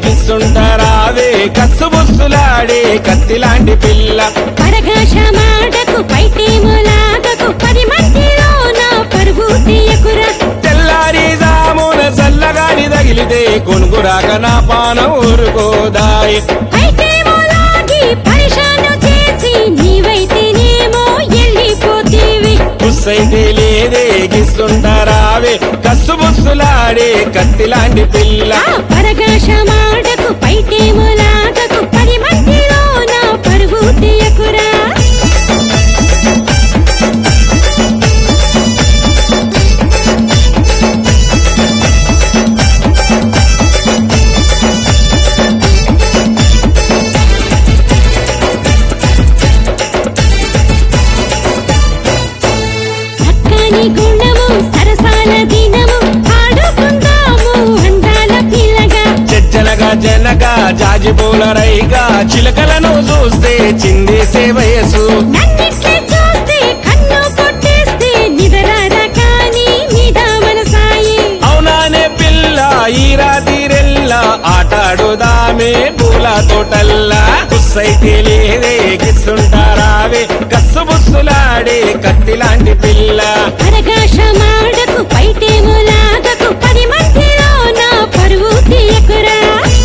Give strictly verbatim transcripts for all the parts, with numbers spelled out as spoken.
గిస్తుంటారావే కస్సు బుస్సులాడే కత్తిలాంటి పిల్ల పరగాశమాడకు పైటేములాగకు పది మందిలో నా పరుగు తీయకురా తెల్లారి జామున చల్లగాని తగిలితే కొనుగురాక నా పానం ఊరుకోదాయి పైటేములాగి పరిశాను చేసి నీవైతేనేమో ఎల్లిపోతీవి బుస్సైతే లేదే గిస్తుంటారావే కస్సు బుస్సులాడే కత్తిలాంటి పిల్ల ఆ పరగాశమాడకు పైటేములాగకు పది మందిలో నా పరుగు తీయకురా చక్కని గుణము సరసాల దినము ఆడుకుందాము అందాల పిల్లగా చెచ్చనగా జనగా జాజిపూల రైగా చిలకలను చూస్తే చిందేసే వయసు నన్నిట్లే చూస్తే కన్ను కొట్టేస్తే నిదరారా కానీ నిదామన సాయి అవునానే పిల్ల ఈ రాతిరెల్లా ఆటాడుదామే పూల తోటల్లా కుస్సైతే లేదే గిస్తుంటారావే కస్సు బుస్సులాడే కత్తిలాంటి పిల్ల పరగాశమాడకు పైటేములాగకు పది మందిలో నా పరువు తీయకురా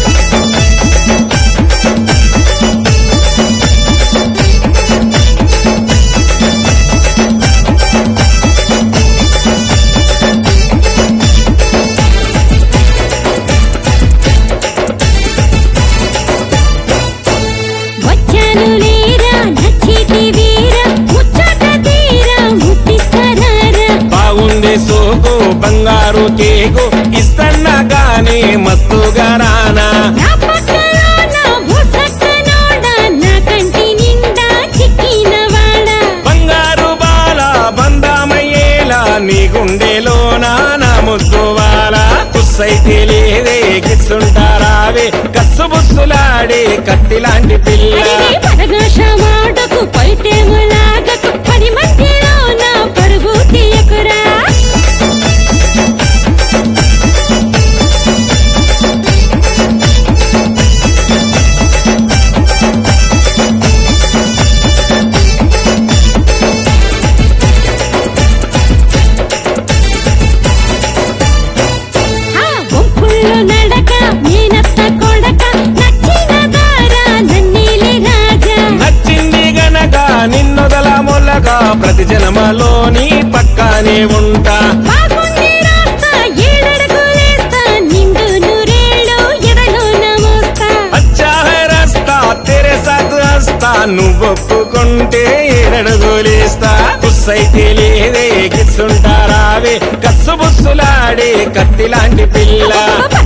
వచ్చాను లేరా నచ్చితి వీరా ముచ్చట తీరా ముట్టిస్తారా బాగుంది సోకు బంగారు కేకు ఇస్తన్నా గానీ మస్తుగా రానా నా పక్కన నా భూసక్కనోడ నా కంటి నిండా చిక్కినవాడ బంగారు బాల బందామయ్యేలా నీ గుండెలోనా నా ముద్దువాల కుస్సైతే లేదే గిస్తుంటారావే కస్సు బుస్సులాడే కత్తిలాంటి పిల్ల అడిగే పరగాశమాడకు పైటేములాగకు పది మందిలో నా పరుగు తీయకురా ఆ బొంపుల్లో నడక నేనత్త కొడక నచ్చిన దారా నన్నీలి రాజా నచ్చింది గనక నిన్నొదల మొలక ప్రతి జన్మలోని పక్కనే ఉంటా బాగుంది రాస్తా ఏడడుగులేస్తా నిండు నూరేళ్ళు ఎదలో నమోస్తా అచ్చా హై రస్తా తెరే సాత్ హస్తా నువ్వొప్పుకుంటే ఏడడుగులేస్తా కుస్సైతే లేదే గిస్తుంటారావే కస్సు బుస్సులాడే కత్తిలాంటి పిల్ల